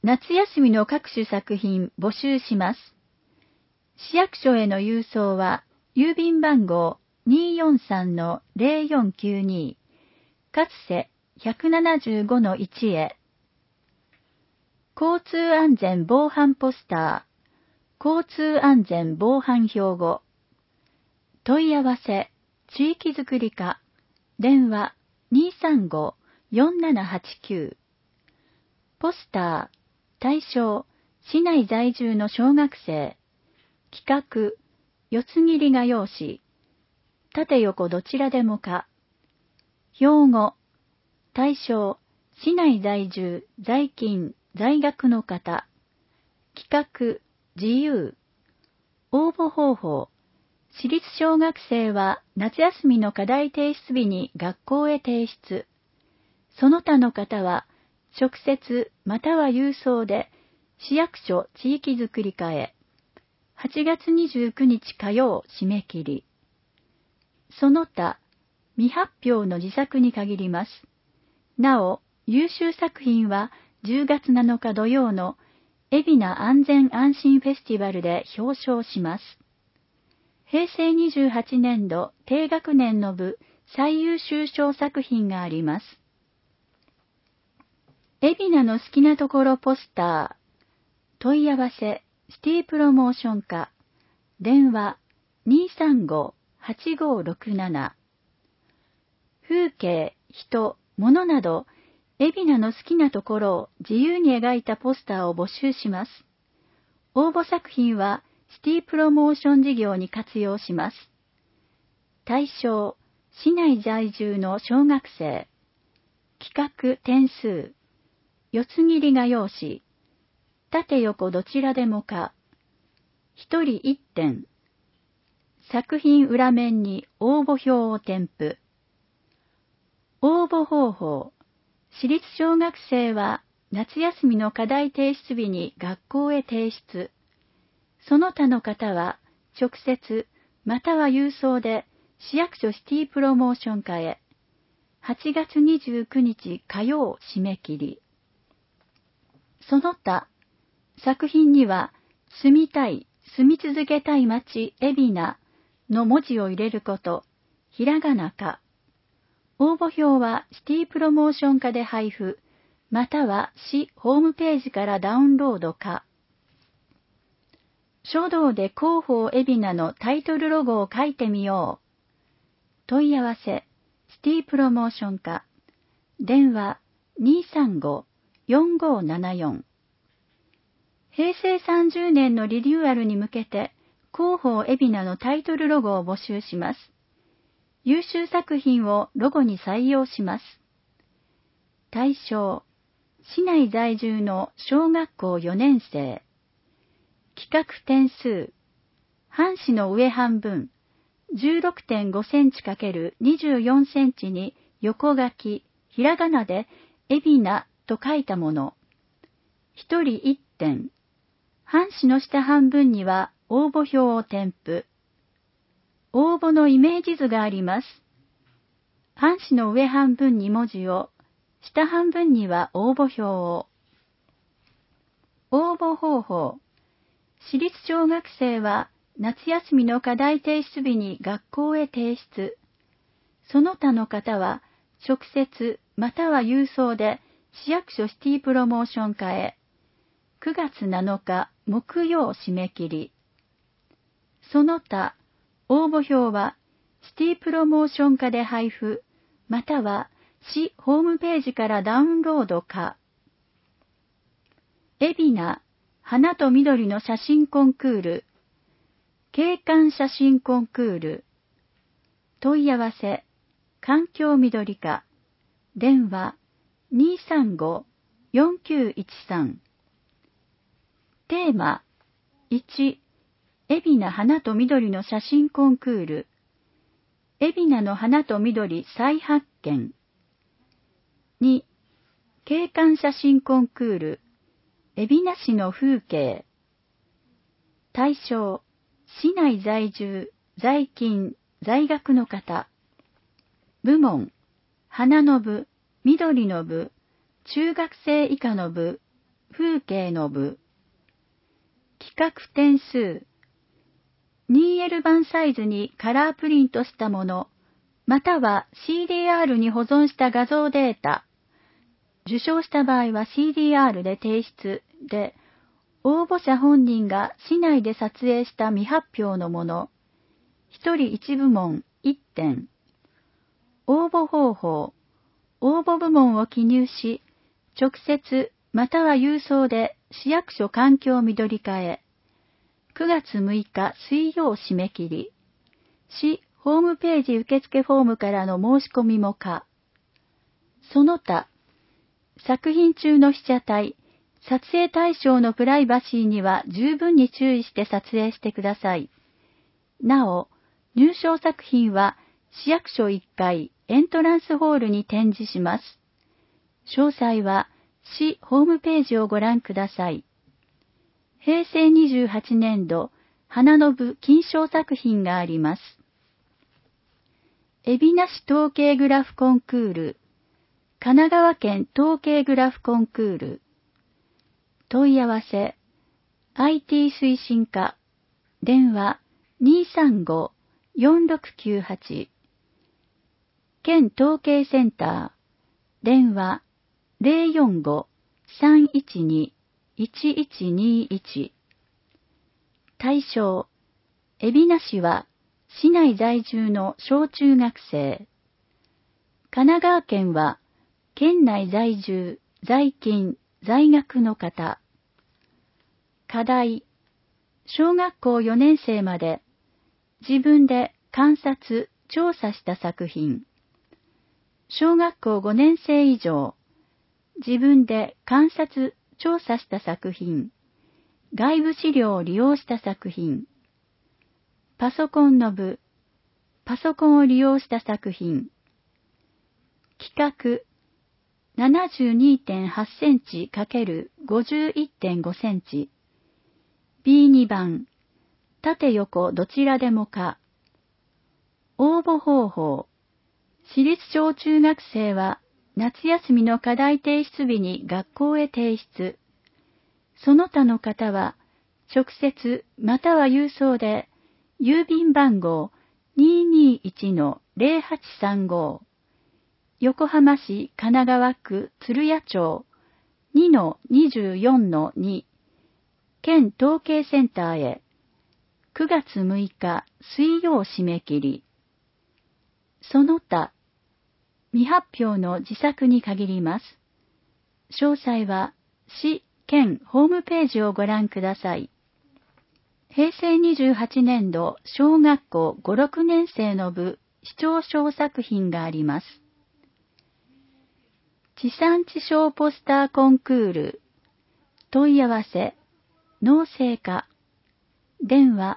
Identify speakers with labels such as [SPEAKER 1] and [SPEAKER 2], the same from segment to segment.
[SPEAKER 1] 夏休みの各種作品募集します。市役所への郵送は、郵便番号 243-0492、かつせ 175-1 へ。交通安全防犯ポスター、交通安全防犯標語。問い合わせ、地域づくり課、電話235-4789。ポスター、対象、市内在住の小学生。企画、四つ切り画用紙。縦横どちらでもか。標語、対象、市内在住、在勤、在学の方。企画、自由。応募方法。私立小学生は夏休みの課題提出日に学校へ提出。その他の方は直接または郵送で市役所地域づくり課へ。8月29日火曜締め切り。その他未発表の自作に限ります。なお、優秀作品は10月7日土曜の海老名安全安心フェスティバルで表彰します。平成28年度低学年の部最優秀賞作品があります。海老名の好きなところポスター。問い合わせ、シティプロモーション課。電話235-8567。風景、人、物など、海老名の好きなところを自由に描いたポスターを募集します。応募作品は、シティプロモーション事業に活用します。対象、市内在住の小学生。企画点数。四つ切り画用紙。縦横どちらでもか。一人一点。作品裏面に応募表を添付。応募方法。私立小学生は夏休みの課題提出日に学校へ提出。その他の方は直接または郵送で市役所シティプロモーション課へ。8月29日火曜締め切り。その他、作品には住みたい、住み続けたい町海老名の文字を入れること、ひらがなか。応募表はシティプロモーション課で配布、または市ホームページからダウンロードか。書道で広報海老名のタイトルロゴを書いてみよう。問い合わせ、シティプロモーション課。電話235-4574。平成30年のリニューアルに向けて、広報海老名のタイトルロゴを募集します。優秀作品をロゴに採用します。対象、市内在住の小学校4年生。企画点数、半紙の上半分、16.5 センチ×24 センチに横書き、ひらがなで海老名と書いたもの。一人一点。半紙の下半分には応募表を添付。応募のイメージ図があります。半紙の上半分に文字を、下半分には応募表を。応募方法。私立小学生は夏休みの課題提出日に学校へ提出。その他の方は直接または郵送で市役所シティプロモーション課へ。9月7日木曜締め切り。その他、応募表はシティプロモーション課で配布、または市ホームページからダウンロードか。海老名花と緑の写真コンクール。景観写真コンクール。問い合わせ、環境緑課。電話235-4913。テーマ、1、海老名花と緑の写真コンクール。海老名の花と緑再発見。2、景観写真コンクール。海老名市の風景。対象、市内在住、在勤、在学の方。部門、花の部、緑の部、中学生以下の部、 風景の部。企画点数。2L 版サイズにカラープリントしたもの、または CDR に保存した画像データ。受賞した場合は CDR で提出で、応募者本人が市内で撮影した未発表のもの。1人1部門1点。応募方法。応募部門を記入し、直接または郵送で市役所環境緑課へ。9月6日水曜締め切り。市ホームページ受付フォームからの申し込みも可。その他、作品中の被写体、撮影対象のプライバシーには十分に注意して撮影してください。なお、入賞作品は市役所1階エントランスホールに展示します。詳細は市ホームページをご覧ください。平成28年度、花の部金賞作品があります。海老名市統計グラフコンクール、神奈川県統計グラフコンクール、問い合わせ、IT 推進課、電話235-4698、県統計センター、電話045-312-1121、対象、海老名市は市内在住の小中学生、神奈川県は県内在住、在勤、在学の方。課題、小学校4年生まで自分で観察、調査した作品。小学校5年生以上、自分で観察、調査した作品。外部資料を利用した作品。パソコンの部、パソコンを利用した作品。企画、72.8 センチ ×51.5 センチ。B2 番、縦横どちらでもか。応募方法。私立小中学生は夏休みの課題提出日に学校へ提出。その他の方は直接または郵送で郵便番号 221-0835 横浜市神奈川区鶴屋町 2-24-2 県統計センターへ9月6日水曜締め切り。その他、未発表の自作に限ります。詳細は市、県ホームページをご覧ください。平成28年度小学校5、6年生の部市長賞作品があります。地産地消ポスターコンクール。問い合わせ、農政課。電話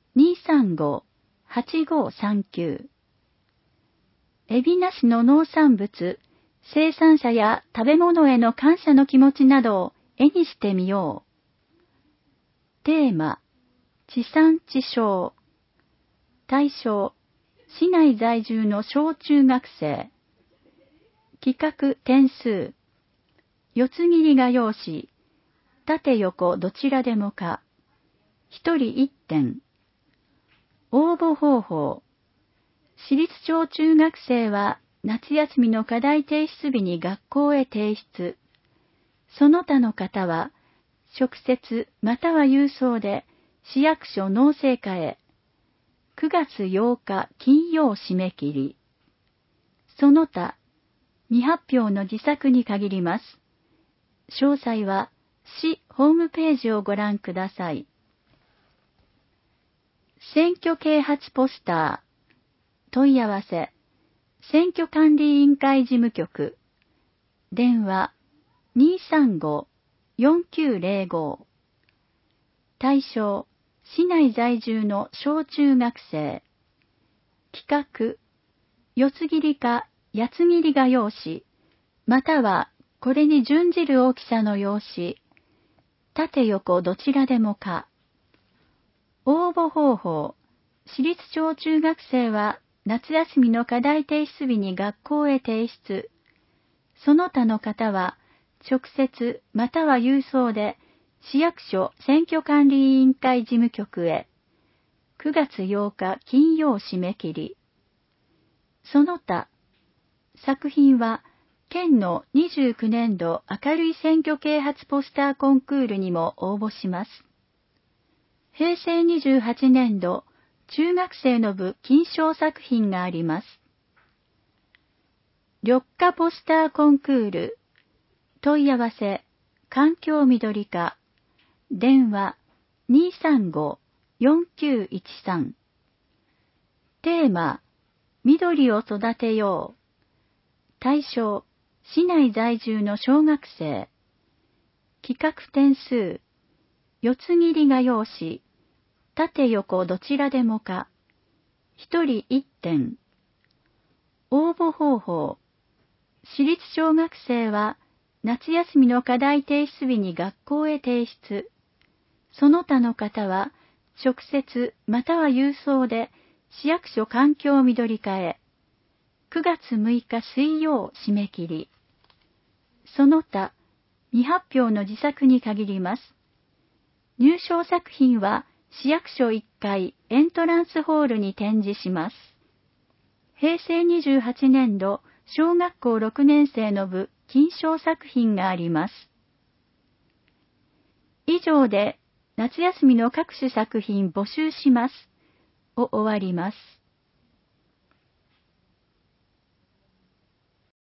[SPEAKER 1] 235-8539。海老名市の農産物、生産者や食べ物への感謝の気持ちなどを絵にしてみよう。テーマ、地産地消。対象、市内在住の小中学生。企画点数。四つ切り画用紙。縦横どちらでもか。一人一点。応募方法。私立小中学生は夏休みの課題提出日に学校へ提出。その他の方は直接または郵送で市役所農政課へ9月8日金曜締め切り。その他、未発表の自作に限ります。詳細は市ホームページをご覧ください。選挙啓発ポスター。問い合わせ、選挙管理委員会事務局。電話235-4905。対象、市内在住の小中学生。企画、四つ切りか八つ切り画用紙、またはこれに準じる大きさの用紙、縦横どちらでもか。応募方法、私立小中学生は夏休みの課題提出日に学校へ提出。その他の方は直接または郵送で市役所選挙管理委員会事務局へ。9月8日金曜締め切り。その他、作品は県の29年度明るい選挙啓発ポスターコンクールにも応募します。平成28年度中学生の部金賞作品があります。緑化ポスターコンクール。問い合わせ、環境緑課。電話、235-4913。テーマ、緑を育てよう。対象、市内在住の小学生。企画点数、四つ切り画用紙、縦横どちらでもか。一人一点。応募方法。私立小学生は夏休みの課題提出日に学校へ提出。その他の方は直接または郵送で市役所環境緑課へ。9月6日水曜締め切り。その他、未発表の自作に限ります。入賞作品は市役所1階エントランスホールに展示します。平成28年度小学校6年生の部金賞作品があります。以上で夏休みの各種作品募集しますを終わります。